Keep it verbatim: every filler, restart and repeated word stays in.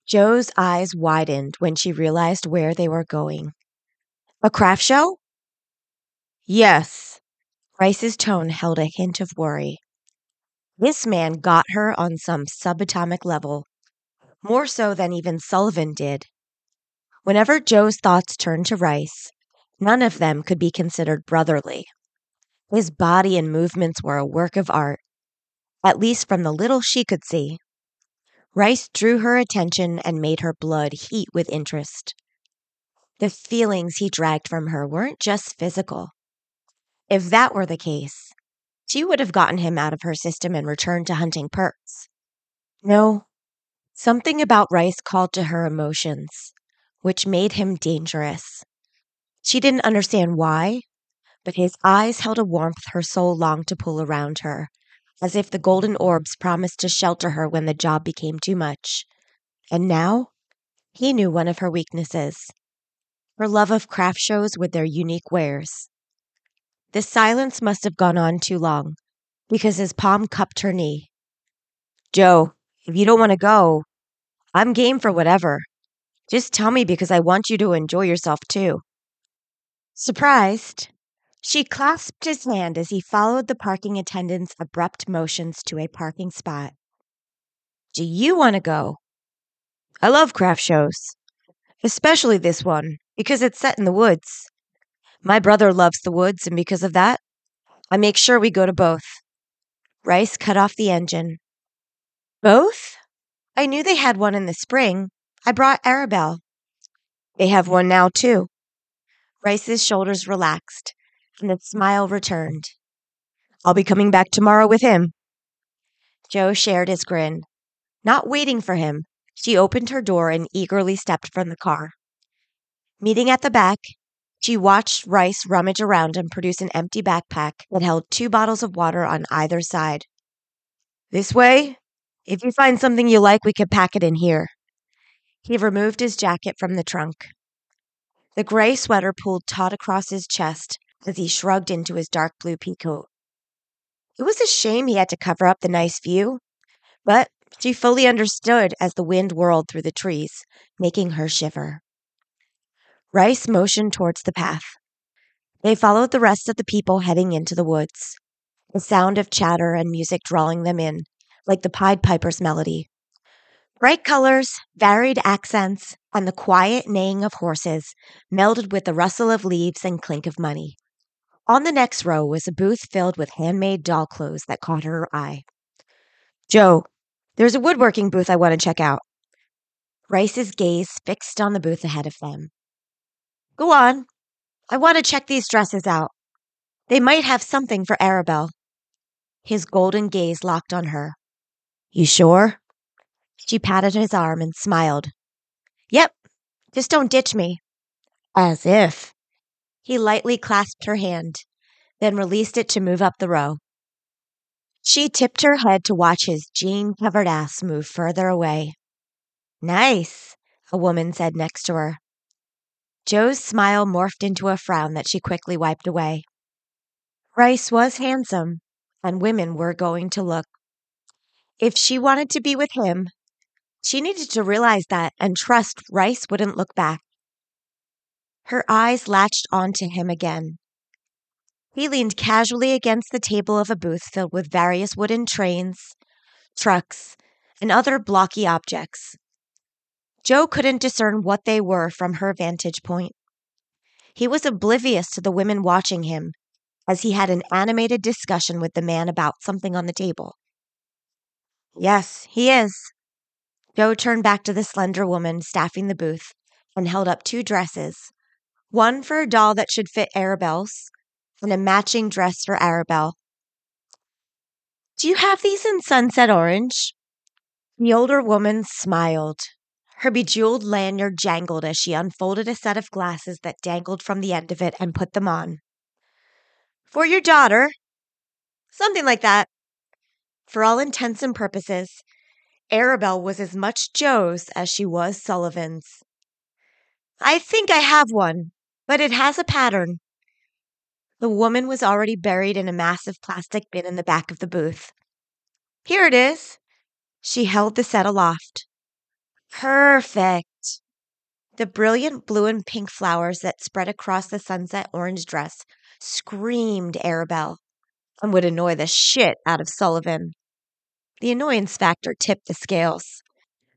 Joe's eyes widened when she realized where they were going. A craft show? Yes. Rice's tone held a hint of worry. This man got her on some subatomic level, more so than even Sullivan did. Whenever Joe's thoughts turned to Rice, none of them could be considered brotherly. His body and movements were a work of art, at least from the little she could see. Rice drew her attention and made her blood heat with interest. The feelings he dragged from her weren't just physical. If that were the case, she would have gotten him out of her system and returned to hunting perks. No, something about Rice called to her emotions, which made him dangerous. She didn't understand why, but his eyes held a warmth her soul longed to pull around her, as if the golden orbs promised to shelter her when the job became too much. And now, he knew one of her weaknesses, her love of craft shows with their unique wares. The silence must have gone on too long, because his palm cupped her knee. Joe, if you don't want to go, I'm game for whatever. Just tell me because I want you to enjoy yourself too. Surprised, she clasped his hand as he followed the parking attendant's abrupt motions to a parking spot. Do you want to go? I love craft shows, especially this one, because it's set in the woods. My brother loves the woods, and because of that, I make sure we go to both. Rice cut off the engine. Both? I knew they had one in the spring. I brought Arabelle. They have one now, too. Rice's shoulders relaxed, and the smile returned. I'll be coming back tomorrow with him. Joe shared his grin. Not waiting for him, she opened her door and eagerly stepped from the car. Meeting at the back, she watched Rice rummage around and produce an empty backpack that held two bottles of water on either side. This way? If you find something you like, we can pack it in here. He removed his jacket from the trunk. The gray sweater pulled taut across his chest as he shrugged into his dark blue pea coat. It was a shame he had to cover up the nice view, but she fully understood as the wind whirled through the trees, making her shiver. Rice motioned towards the path. They followed the rest of the people heading into the woods, the sound of chatter and music drawing them in, like the Pied Piper's melody. Bright colors, varied accents, and the quiet neighing of horses melded with the rustle of leaves and clink of money. On the next row was a booth filled with handmade doll clothes that caught her eye. Joe, there's a woodworking booth I want to check out. Rice's gaze fixed on the booth ahead of them. Go on. I want to check these dresses out. They might have something for Arabelle. His golden gaze locked on her. You sure? She patted his arm and smiled. Yep, just don't ditch me. As if. He lightly clasped her hand, then released it to move up the row. She tipped her head to watch his jean-covered ass move further away. Nice, a woman said next to her. Joe's smile morphed into a frown that she quickly wiped away. Rice was handsome, and women were going to look. If she wanted to be with him, she needed to realize that and trust Rice wouldn't look back. Her eyes latched onto him again. He leaned casually against the table of a booth filled with various wooden trains, trucks, and other blocky objects. Joe couldn't discern what they were from her vantage point. He was oblivious to the women watching him, as he had an animated discussion with the man about something on the table. Yes, he is. Joe turned back to the slender woman staffing the booth and held up two dresses, one for a doll that should fit Arabelle's, and a matching dress for Arabelle. Do you have these in sunset orange? The older woman smiled. Her bejeweled lanyard jangled as she unfolded a set of glasses that dangled from the end of it and put them on. For your daughter? Something like that. For all intents and purposes, Arabelle was as much Joe's as she was Sullivan's. I think I have one, but it has a pattern. The woman was already buried in a massive plastic bin in the back of the booth. Here it is. She held the set aloft. Perfect. The brilliant blue and pink flowers that spread across the sunset orange dress screamed Arabelle and would annoy the shit out of Sullivan. The annoyance factor tipped the scales.